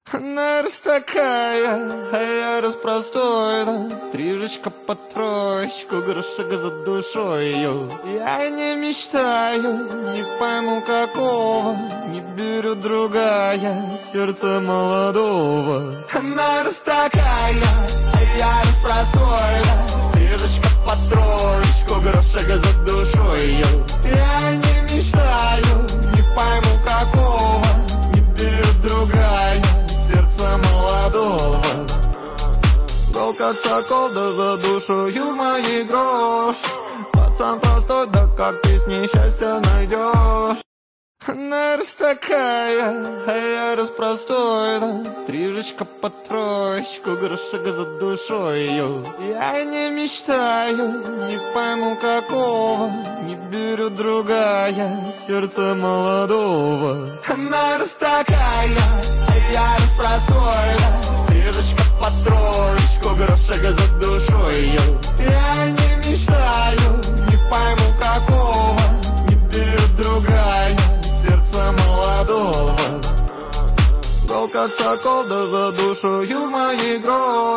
Она раз такая, а я раз простой, да. Стрижечка под троечку, грошек за душой. Я не мечтаю, не пойму какого, не беру другая, сердце молодого. Она раз такая, а я раз простой, да. Стрижечка под троечку, грошек за душой. Я не мечтаю, не пойму какого, не беру другая, сердце молодого. Гол как сокол, да за душою моей грош. Пацан простой, да как ты с ней счастье найдешь. Она раз такая, а я раз простой, да. Стрижечка под троечку, грошек за душой. Я не мечтаю, не пойму какого, не беру другая, сердце молодого. Она раз такая, а я раз простой, да. Стрижечка под троечку, грошек за душой. Я не мечтаю, не пойму какого, не беру другая, сердце молодого. Гол как сокол, да за душою моей грош.